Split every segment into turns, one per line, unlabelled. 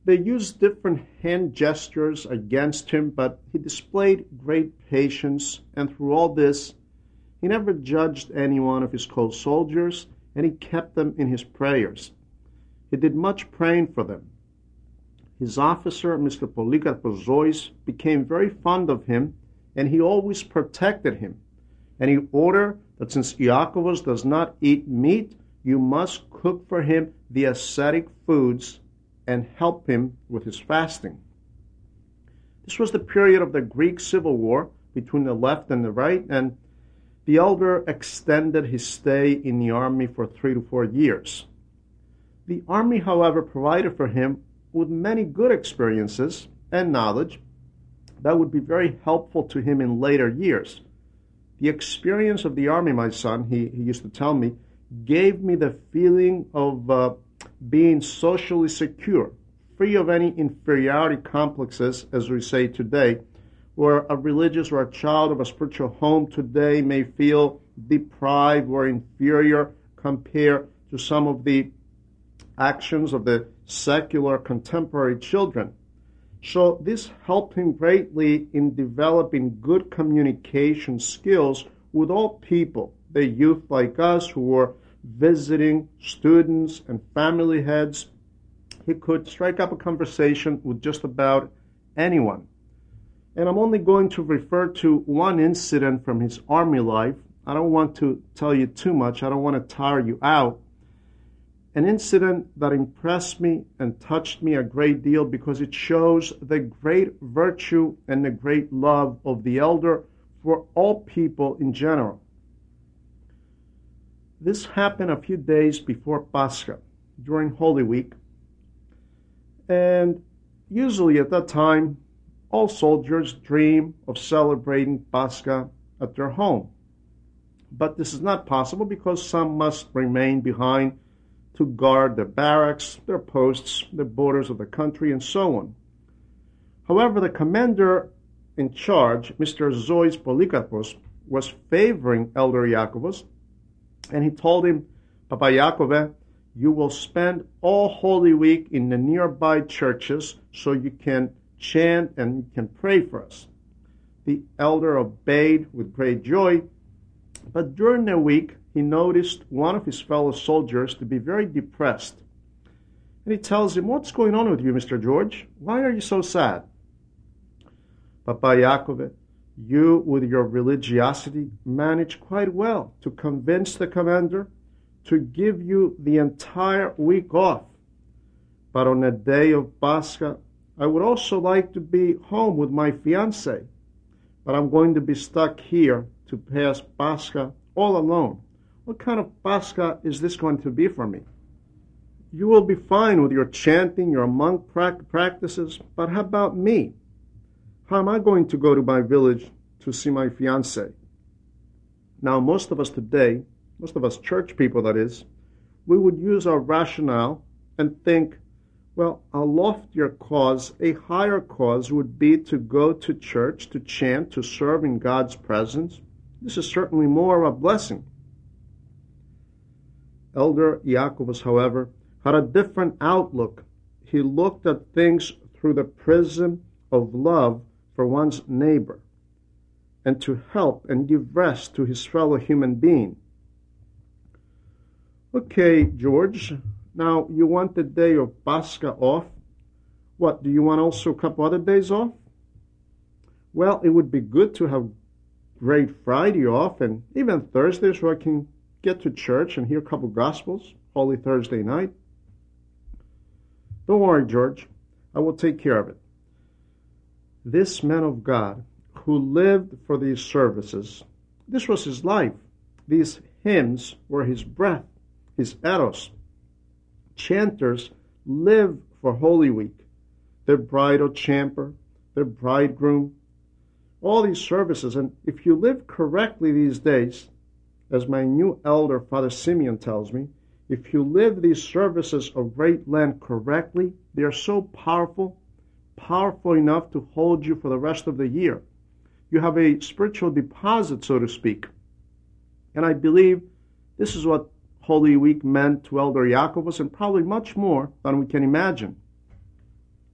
They used different hand gestures against him, but he displayed great patience, and through all this, he never judged any one of his co-soldiers, and he kept them in his prayers. He did much praying for them. His officer, Mr. Polikarpos Zois, became very fond of him, and he always protected him. And he ordered that since Iakovos does not eat meat, you must cook for him the ascetic foods and help him with his fasting. This was the period of the Greek Civil War between the left and the right, and the elder extended his stay in the army for 3 to 4 years. The army, however, provided for him with many good experiences and knowledge that would be very helpful to him in later years. The experience of the army, my son, he used to tell me, gave me the feeling of being socially secure, free of any inferiority complexes, as we say today, where a religious or a child of a spiritual home today may feel deprived or inferior compared to some of the actions of the secular contemporary children. So this helped him greatly in developing good communication skills with all people, the youth like us who were visiting, students and family heads. He could strike up a conversation with just about anyone. And I'm only going to refer to one incident from his army life. I don't want to tell you too much. I don't want to tire you out. An incident that impressed me and touched me a great deal because it shows the great virtue and the great love of the elder for all people in general. This happened a few days before Pascha, during Holy Week. And usually at that time, all soldiers dream of celebrating Pascha at their home. But this is not possible because some must remain behind to guard their barracks, their posts, the borders of the country, and so on. However, the commander in charge, Mr. Zois Polikarpos, was favoring Elder Iakovos, and he told him, Papa Iakove, you will spend all Holy Week in the nearby churches so you can chant and you can pray for us. The elder obeyed with great joy, but during the week, he noticed one of his fellow soldiers to be very depressed. And he tells him, what's going on with you, Mr. George? Why are you so sad? Papa Iakove, you, with your religiosity, managed quite well to convince the commander to give you the entire week off. But on the day of Pascha, I would also like to be home with my fiancée. But I'm going to be stuck here to pass Pascha all alone. What kind of Pascha is this going to be for me? You will be fine with your chanting, your monk practices, but how about me? How am I going to go to my village to see my fiancée? Now, most of us today, most of us church people that is, we would use our rationale and think, well, a loftier cause, a higher cause would be to go to church, to chant, to serve in God's presence. This is certainly more of a blessing. Elder Iakovos, however, had a different outlook. He looked at things through the prism of love for one's neighbor and to help and give rest to his fellow human being. Okay, George, now you want the day of Pascha off. What, do you want also a couple other days off? Well, it would be good to have Great Friday off and even Thursday so I can get to church and hear a couple Gospels, Holy Thursday night. Don't worry, George. I will take care of it. This man of God who lived for these services, this was his life. These hymns were his breath, his eros. Chanters live for Holy Week. Their bridal chamber, their bridegroom, all these services. And if you live correctly these days, as my new elder, Father Simeon, tells me, if you live these services of Great Lent correctly, they are so powerful enough to hold you for the rest of the year. You have a spiritual deposit, so to speak. And I believe this is what Holy Week meant to Elder Iakovos, and probably much more than we can imagine.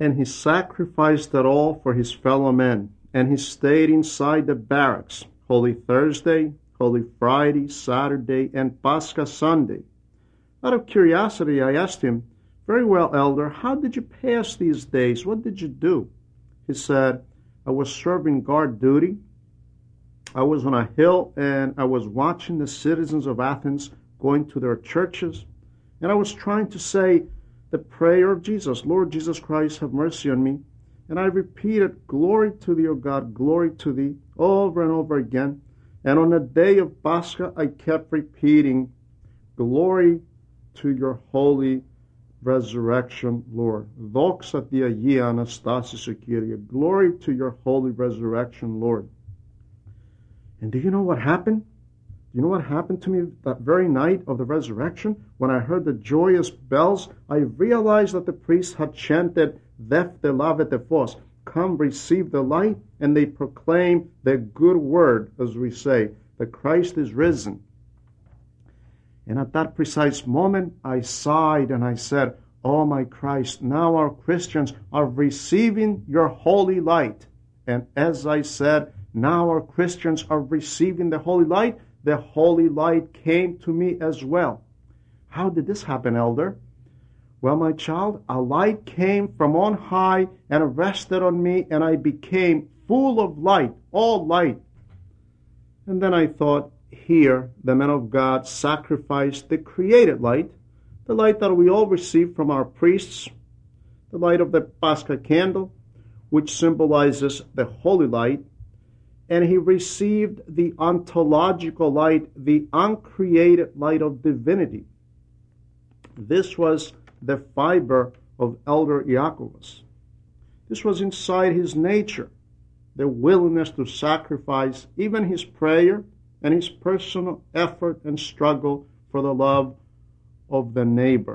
and he sacrificed it all for his fellow men, and he stayed inside the barracks, Holy Thursday, Holy Friday, Saturday, and Pascha Sunday. Out of curiosity, I asked him, "Very well, Elder, how did you pass these days? What did you do?" He said, "I was serving guard duty. I was on a hill, and I was watching the citizens of Athens going to their churches, and I was trying to say the prayer of Jesus, Lord Jesus Christ, have mercy on me. And I repeated, glory to thee, O God, glory to thee, over and over again. And on the day of Pascha, I kept repeating, glory to your holy resurrection, Lord. Doxa ti Agea Anastasis Kyrie. Glory to your holy resurrection, Lord." And do you know what happened? Do you know what happened to me that very night of the resurrection? When I heard the joyous bells, I realized that the priest had chanted, Def de lavete fos, come receive the light, and they proclaim the good word, as we say, that Christ is risen. And at that precise moment, I sighed and I said, "Oh my Christ, now our Christians are receiving your holy light." And as I said, now our Christians are receiving the holy light, the holy light came to me as well. How did this happen, Elder? Well, my child, a light came from on high and rested on me, and I became full of light, all light. And then I thought, here, the men of God sacrificed the created light, the light that we all receive from our priests, the light of the Pascha candle, which symbolizes the holy light, and he received the ontological light, the uncreated light of divinity. This was the fiber of Elder Iakovos. This was inside his nature, the willingness to sacrifice even his prayer and his personal effort and struggle for the love of the neighbor.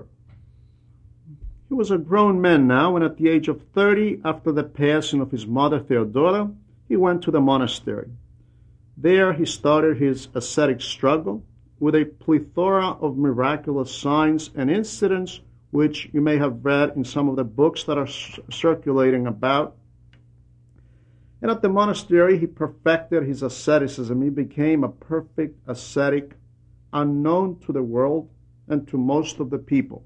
He was a grown man now, and at the age of 30, after the passing of his mother Theodora, he went to the monastery. There he started his ascetic struggle with a plethora of miraculous signs and incidents which you may have read in some of the books that are circulating about. And at the monastery, he perfected his asceticism. He became a perfect ascetic, unknown to the world and to most of the people.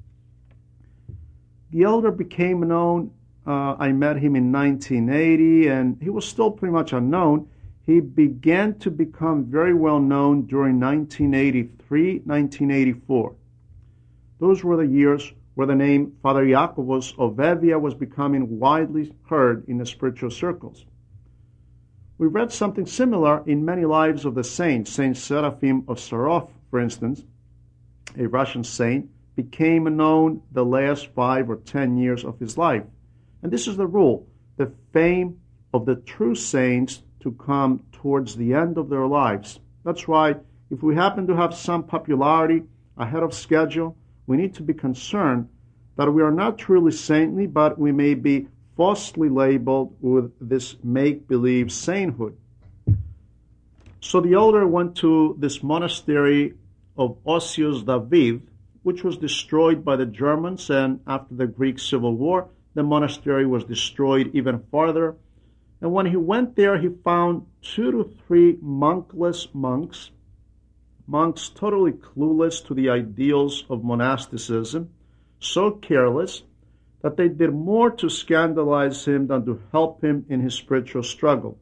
The elder became known. I met him in 1980, and he was still pretty much unknown. He began to become very well known during 1983, 1984. Those were the years where the name Father Iakovos of Evia was becoming widely heard in the spiritual circles. We read something similar in many lives of the saints. Saint Seraphim of Sarov, for instance, a Russian saint, became known the last 5 or 10 years of his life. And this is the rule, the fame of the true saints to come towards the end of their lives. That's why if we happen to have some popularity ahead of schedule, we need to be concerned that we are not truly saintly, but we may be falsely labeled with this make-believe sainthood. So the elder went to this monastery of Osios David, which was destroyed by the Germans, and after the Greek Civil War, the monastery was destroyed even farther. And when he went there, he found 2 to 3 monkless monks totally clueless to the ideals of monasticism, so careless that they did more to scandalize him than to help him in his spiritual struggle.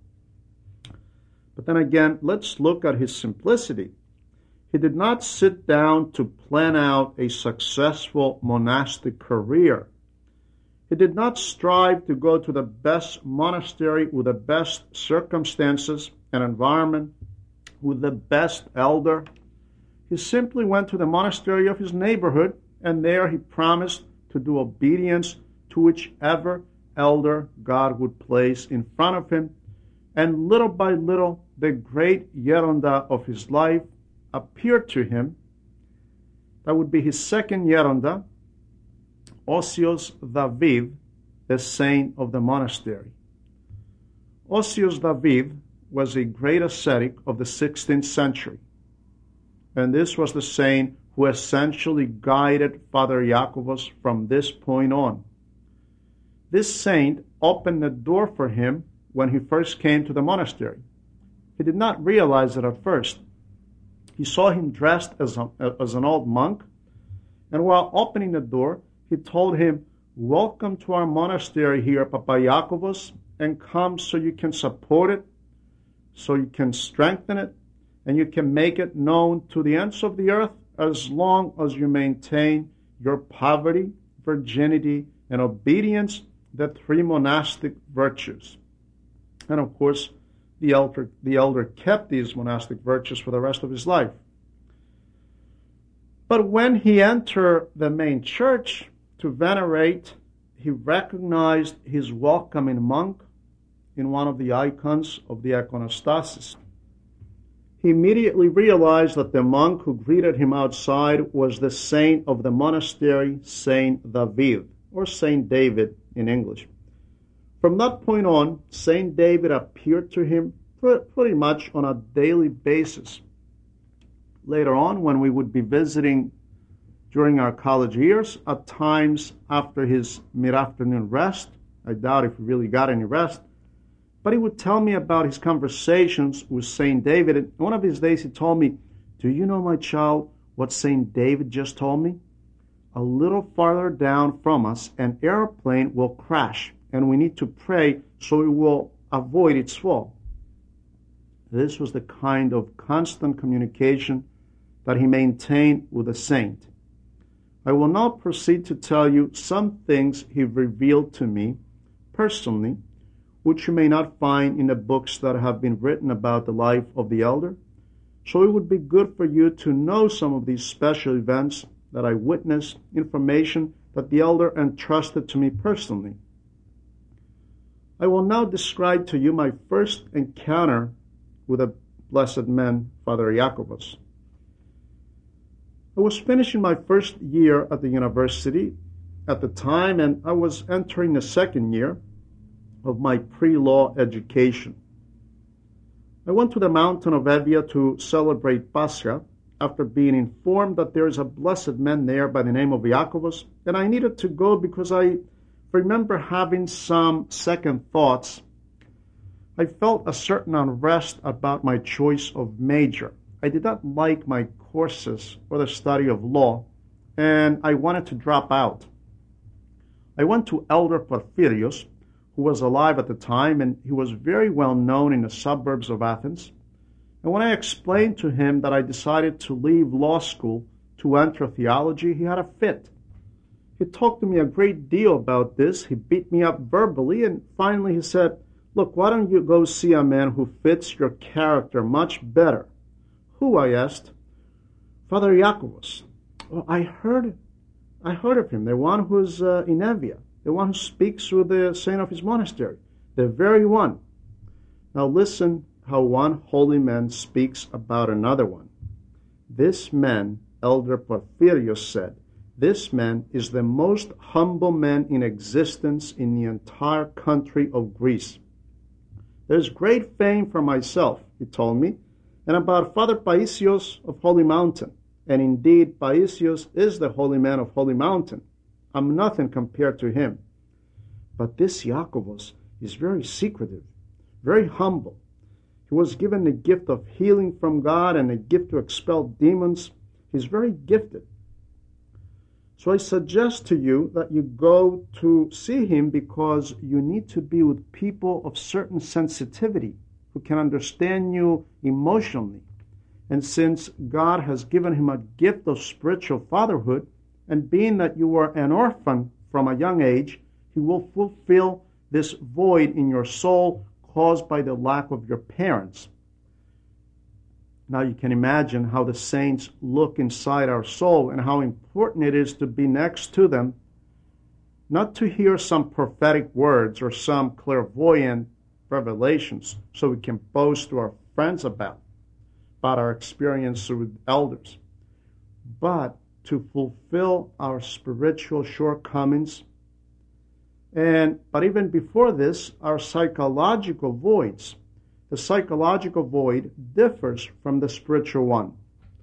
But then again, let's look at his simplicity. He did not sit down to plan out a successful monastic career. He did not strive to go to the best monastery with the best circumstances and environment, with the best elder. He simply went to the monastery of his neighborhood, and there he promised to do obedience to whichever elder God would place in front of him. And little by little, the great Yeronda of his life appeared to him. That would be his second Yeronda, Osios David, the saint of the monastery. Osios David was a great ascetic of the 16th century. And this was the saint who essentially guided Father Iakovos from this point on. This saint opened the door for him when he first came to the monastery. He did not realize it at first. He saw him dressed as an old monk, and while opening the door, he told him, "Welcome to our monastery here, Papayakobos, and come so you can support it, so you can strengthen it, and you can make it known to the ends of the earth as long as you maintain your poverty, virginity, and obedience, the three monastic virtues." And of course, the elder kept these monastic virtues for the rest of his life. But when he entered the main church to venerate, he recognized his welcoming monk in one of the icons of the iconostasis. He immediately realized that the monk who greeted him outside was the saint of the monastery, Saint David, or Saint David in English. From that point on, Saint David appeared to him pretty much on a daily basis. Later on, when we would be visiting during our college years, at times after his mid-afternoon rest, I doubt if he really got any rest, but he would tell me about his conversations with Saint David. And one of these days he told me, "Do you know, my child, what Saint David just told me? A little farther down from us, an airplane will crash, and we need to pray so it will avoid its fall." This was the kind of constant communication that he maintained with the saint. I will now proceed to tell you some things he revealed to me personally, which you may not find in the books that have been written about the life of the elder. So it would be good for you to know some of these special events that I witnessed, information that the elder entrusted to me personally. I will now describe to you my first encounter with a blessed man, Father Jacobus. I was finishing my first year at the university at the time, and I was entering the second year of my pre-law education. I went to the mountain of Evia to celebrate Pascha after being informed that there is a blessed man there by the name of Jacobus, and I needed to go because I remember having some second thoughts. I felt a certain unrest about my choice of major. I did not like my courses or the study of law, and I wanted to drop out. I went to Elder Porphyrios, who was alive at the time, and he was very well known in the suburbs of Athens. And when I explained to him that I decided to leave law school to enter theology, he had a fit. He talked to me a great deal about this. He beat me up verbally, and finally he said, "Look, why don't you go see a man who fits your character much better?" "Who?" I asked. "Father Jacobus." "Oh, I heard of him, the one who's in Evia, the one who speaks with the saint of his monastery, the very one." Now listen how one holy man speaks about another one. This man, Elder Porphyrios said, "This man is the most humble man in existence in the entire country of Greece." There's great fame for myself, he told me, and about Father Paisios of Holy Mountain. And indeed, Paisios is the holy man of Holy Mountain. I'm nothing compared to him. But this Jacobus is very secretive, very humble. He was given the gift of healing from God and the gift to expel demons. He's very gifted. So I suggest to you that you go to see him because you need to be with people of certain sensitivity who can understand you emotionally. And since God has given him a gift of spiritual fatherhood, and being that you were an orphan from a young age, he will fulfill this void in your soul caused by the lack of your parents. Now you can imagine how the saints look inside our soul and how important it is to be next to them, not to hear some prophetic words or some clairvoyant revelations so we can boast to our friends about our experience with elders, but to fulfill our spiritual shortcomings. But even before this, our psychological voids. The psychological void differs from the spiritual one.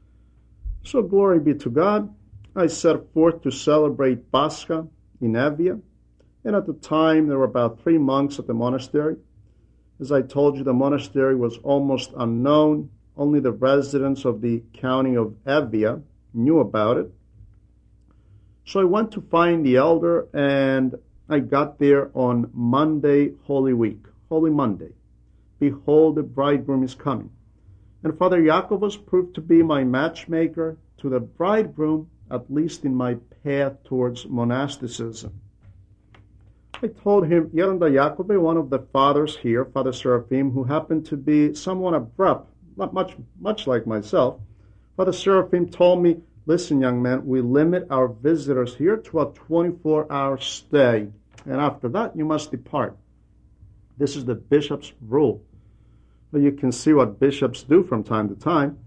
So glory be to God. I set forth to celebrate Pascha in Evia, And at the time, there were about 3 monks at the monastery. As I told you, the monastery was almost unknown. Only the residents of the county of Evia knew about it. So I went to find the elder, and I got there on Monday, Holy Week, Holy Monday. Behold, the bridegroom is coming. And Father Jacobus proved to be my matchmaker to the bridegroom, at least in my path towards monasticism. I told him, Yeranda Jacobe, one of the fathers here, Father Seraphim, who happened to be somewhat abrupt, not much like myself. Father Seraphim told me, listen, young man, we limit our visitors here to a 24-hour stay, and after that you must depart. This is the bishop's rule. But you can see what bishops do from time to time.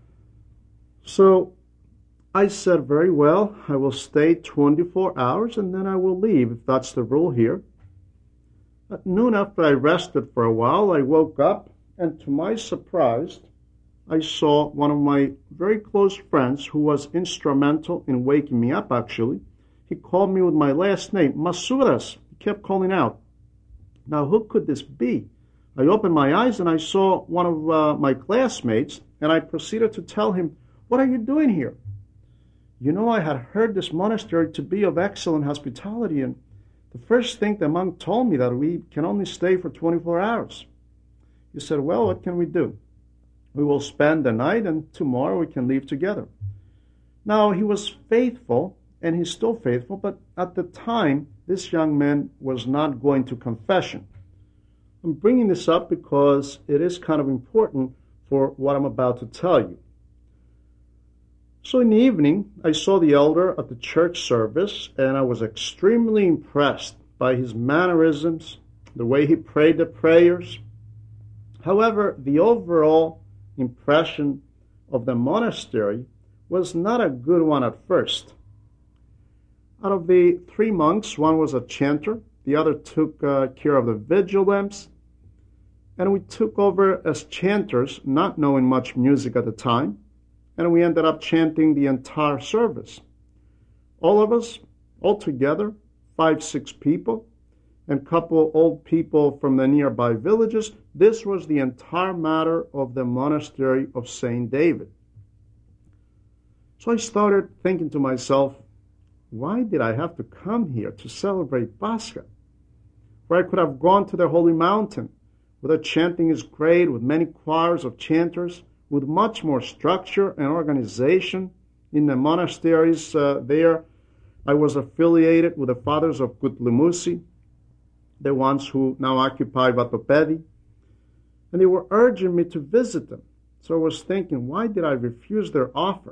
So I said, very well, I will stay 24 hours and then I will leave, if that's the rule here. At noon, after I rested for a while, I woke up, and to my surprise, I saw one of my very close friends who was instrumental in waking me up, actually. He called me with my last name, Masuras. He kept calling out. Now, who could this be? I opened my eyes and I saw one of my classmates, and I proceeded to tell him, what are you doing here? You know, I had heard this monastery to be of excellent hospitality, and the first thing the monk told me that we can only stay for 24 hours. He said, well, what can we do? We will spend the night, and tomorrow we can leave together. Now, he was faithful, and he's still faithful, but at the time, this young man was not going to confession. I'm bringing this up because it is kind of important for what I'm about to tell you. So in the evening, I saw the elder at the church service, and I was extremely impressed by his mannerisms, the way he prayed the prayers. However, the overall impression of the monastery was not a good one at first. Out of the 3 monks, one was a chanter, the other took care of the vigil lamps, and we took over as chanters, not knowing much music at the time, and we ended up chanting the entire service. All of us, all together, 5, 6 people, and a couple old people from the nearby villages. This was the entire matter of the monastery of St. David. So I started thinking to myself, why did I have to come here to celebrate Pascha? Where I could have gone to the Holy Mountain, where the chanting is great, with many choirs of chanters, with much more structure and organization. In the monasteries there, I was affiliated with the fathers of Kutlimusi, the ones who now occupy Vatopedi, and they were urging me to visit them. So I was thinking, why did I refuse their offer?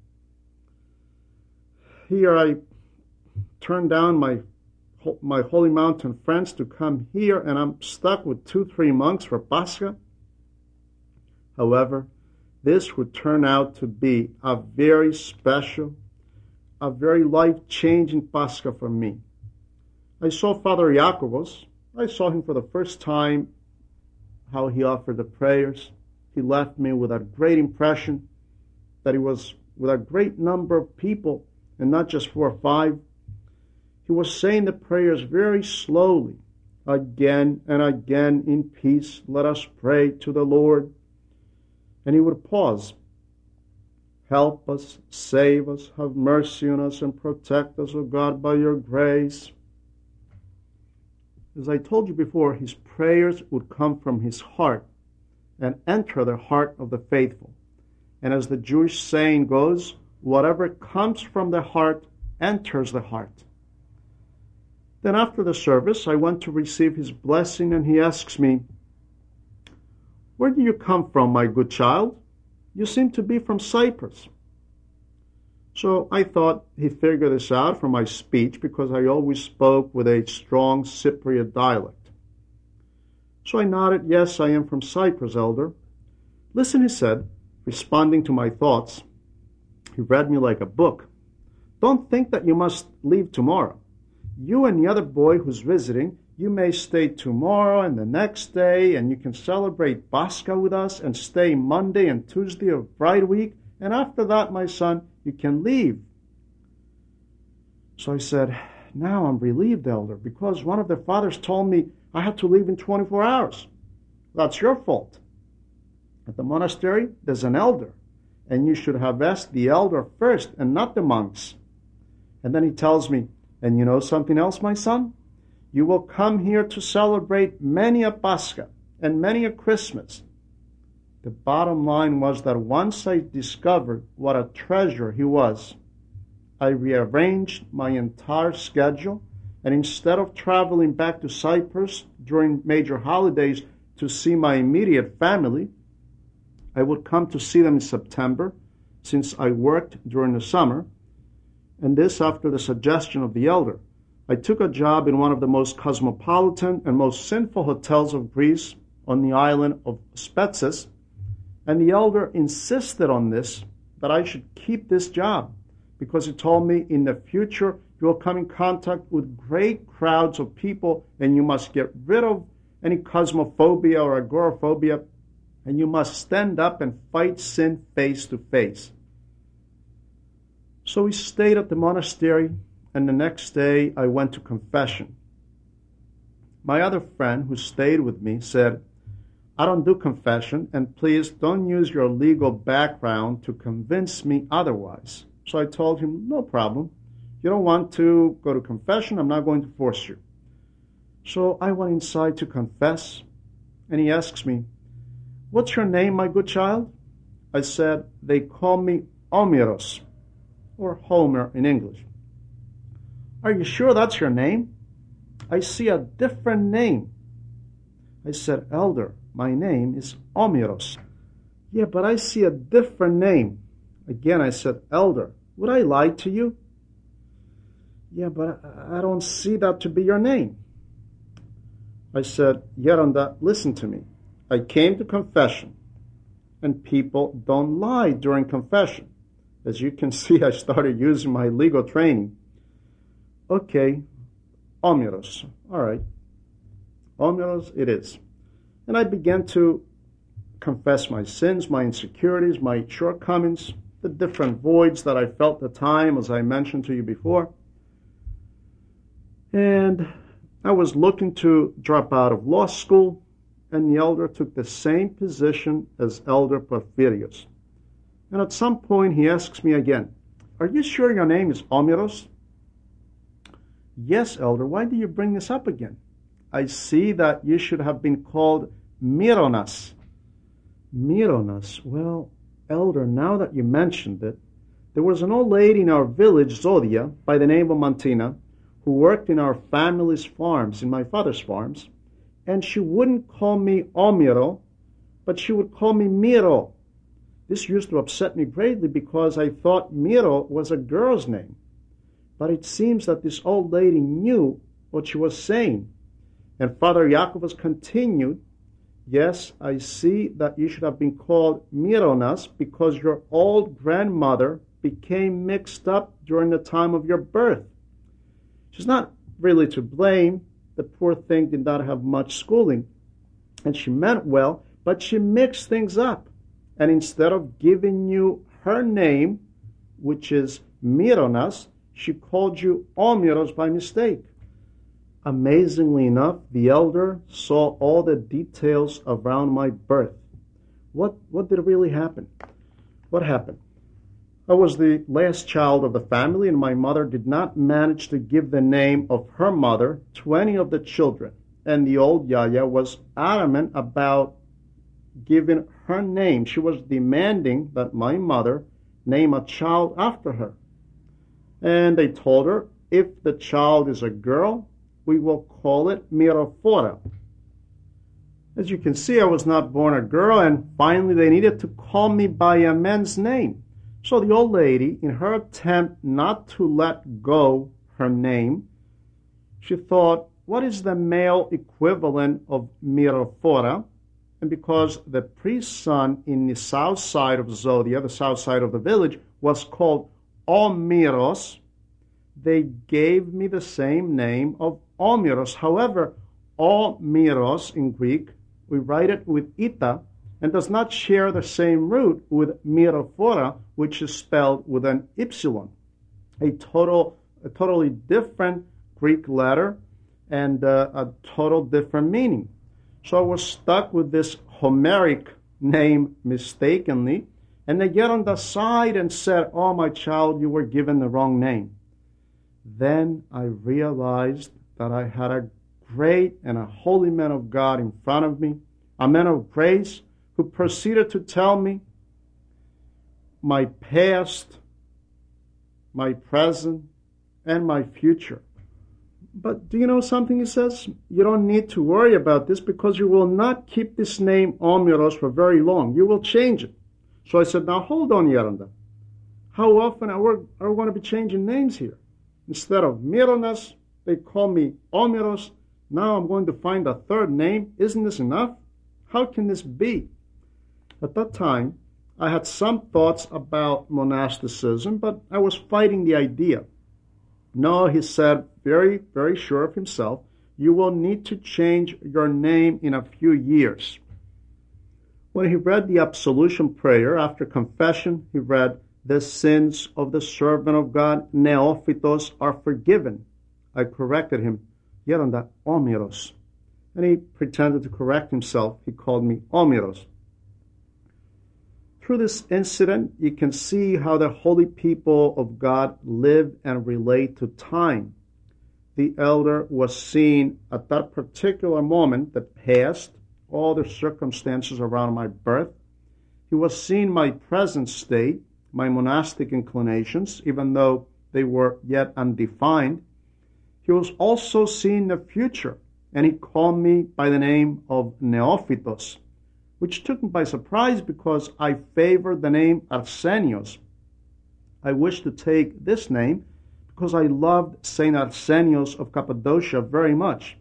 Here I turned down my Holy Mountain friends to come here, and I'm stuck with 2, 3 monks for Pascha. However, this would turn out to be a very special, a very life-changing Pascha for me. I saw Father Jacobus. I saw him for the first time, how he offered the prayers. He left me with a great impression that he was with a great number of people, and not just 4 or 5. He was saying the prayers very slowly, again and again, in peace, let us pray to the Lord. And he would pause. Help us, save us, have mercy on us, and protect us, O God, by your grace. As I told you before, his prayers would come from his heart and enter the heart of the faithful. And as the Jewish saying goes, whatever comes from the heart enters the heart. Then after the service, I went to receive his blessing, and he asks me, where do you come from, my good child? You seem to be from Cyprus. So I thought he figured this out from my speech, because I always spoke with a strong Cypriot dialect. So I nodded, yes, I am from Cyprus, elder. Listen, he said, responding to my thoughts. He read me like a book. Don't think that you must leave tomorrow. You and the other boy who's visiting, you may stay tomorrow and the next day, and you can celebrate Pascha with us and stay Monday and Tuesday of Bride Week, and after that, my son, you can leave. So I said, Now I'm relieved, elder, because one of the fathers told me I had to leave in 24 hours. That's your fault. At the monastery, there's an elder, and you should have asked the elder first and not the monks. And then he tells me, and you know something else, my son? You will come here to celebrate many a Pascha and many a Christmas. The bottom line was that once I discovered what a treasure he was, I rearranged my entire schedule, and instead of traveling back to Cyprus during major holidays to see my immediate family, I would come to see them in September, since I worked during the summer, and this after the suggestion of the elder. I took a job in one of the most cosmopolitan and most sinful hotels of Greece on the island of Spetses, and the elder insisted on this, that I should keep this job, because he told me in the future you will come in contact with great crowds of people, and you must get rid of any cosmophobia or agoraphobia, and you must stand up and fight sin face to face. So we stayed at the monastery, and the next day I went to confession. My other friend who stayed with me said, I don't do confession, and please don't use your legal background to convince me otherwise. So I told him, no problem. You don't want to go to confession, I'm not going to force you. So I went inside to confess, and he asks me, what's your name, my good child? I said, they call me Omiros, or Homer in English. Are you sure that's your name? I see a different name. I said, elder, my name is Omiros. Yeah, but I see a different name. Again, I said, elder, would I lie to you? Yeah, but I don't see that to be your name. I said, Yeronda, listen to me. I came to confession, and people don't lie during confession. As you can see, I started using my legal training. Okay, Omiros. All right. Omiros it is. And I began to confess my sins, my insecurities, my shortcomings, the different voids that I felt at the time, as I mentioned to you before. And I was looking to drop out of law school, and the elder took the same position as Elder Porphyrios. And at some point he asks me again, are you sure your name is Omiros? Yes, elder, why do you bring this up again? I see that you should have been called Myronas. Myronas, well, elder, now that you mentioned it, there was an old lady in our village, Zodia, by the name of Mantina, who worked in our family's farms, in my father's farms, and she wouldn't call me Omiro, but she would call me Miro. This used to upset me greatly because I thought Miro was a girl's name. But it seems that this old lady knew what she was saying. And Father Iakovos continued, yes, I see that you should have been called Myronas because your old grandmother became mixed up during the time of your birth. She's not really to blame. The poor thing did not have much schooling. And she meant well, but she mixed things up. And instead of giving you her name, which is Myronas, she called you Omiros by mistake. Amazingly enough, the elder saw all the details around my birth. What did really happen? What happened? I was the last child of the family, and my mother did not manage to give the name of her mother to any of the children. And the old Yaya was adamant about giving her name. She was demanding that my mother name a child after her. And they told her, if the child is a girl, we will call it Mirofora. As you can see, I was not born a girl, and finally they needed to call me by a man's name. So the old lady, in her attempt not to let go her name, she thought, what is the male equivalent of Mirofora? And because the priest's son in the south side of Zodia, the south side of the village, was called Omiros, they gave me the same name of Omiros. However, Omiros in Greek, we write it with ita, and does not share the same root with Mirofora, which is spelled with an ypsilon. A totally different Greek letter and a total different meaning. So I was stuck with this Homeric name mistakenly, and they get on the side and said, "Oh, my child, you were given the wrong name." Then I realized that I had a great and a holy man of God in front of me, a man of grace who proceeded to tell me my past, my present, and my future. But do you know something? He says, you don't need to worry about this because you will not keep this name Omeros for very long. You will change it. So I said, now hold on, Yeranda. How often are we going to be changing names here? Instead of Mironas, they call me Omeros. Now I'm going to find a third name. Isn't this enough? How can this be? At that time, I had some thoughts about monasticism, but I was fighting the idea. No, he said, very, very sure of himself, you will need to change your name in a few years. When he read the absolution prayer after confession, he read, the sins of the servant of God, Neophytos, are forgiven. I corrected him, Yeranda, Omeros. And he pretended to correct himself. He called me Omeros. Through this incident, you can see how the holy people of God live and relate to time. The elder was seen at that particular moment that passed, all the circumstances around my birth. He was seeing my present state, my monastic inclinations, even though they were yet undefined. He was also seeing the future, and he called me by the name of Neophytos, which took me by surprise because I favored the name Arsenios. I wished to take this name because I loved Saint Arsenios of Cappadocia very much.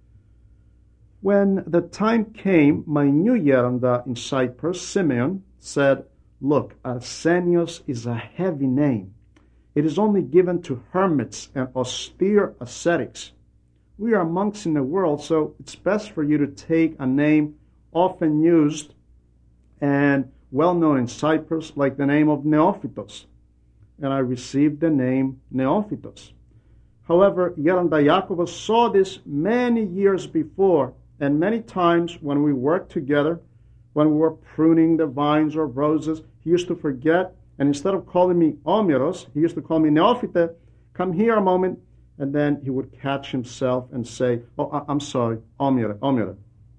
When the time came, my new Yeranda in Cyprus, Simeon, said, look, Arsenios is a heavy name. It is only given to hermits and austere ascetics. We are monks in the world, so it's best for you to take a name often used and well known in Cyprus, like the name of Neophytos. And I received the name Neophytos. However, Yeranda Iakovos saw this many years before, and many times when we worked together, when we were pruning the vines or roses, he used to forget, and instead of calling me Omeros, he used to call me Neophyte. Come here a moment, and then he would catch himself and say, oh, I'm sorry, Omire.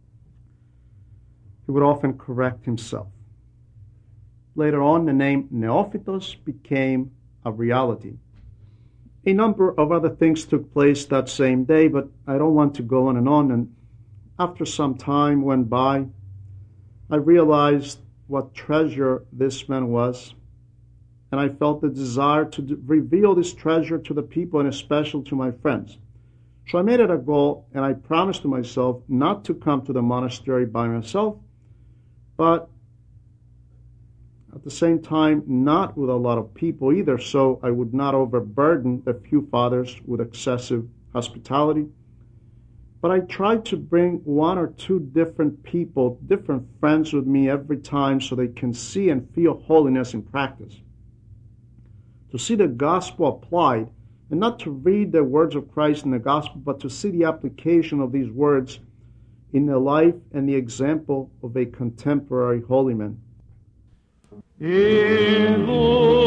He would often correct himself. Later on, the name Neophytos became a reality. A number of other things took place that same day, but I don't want to go on. And after some time went by, I realized what treasure this man was, and I felt the desire to reveal this treasure to the people, and especially to my friends. So I made it a goal, and I promised to myself not to come to the monastery by myself, but at the same time, not with a lot of people either, so I would not overburden the few fathers with excessive hospitality. But I tried to bring one or two different people, different friends with me every time so they can see and feel holiness in practice. To see the gospel applied, and not to read the words of Christ in the gospel, but to see the application of these words in the life and the example of a contemporary holy man.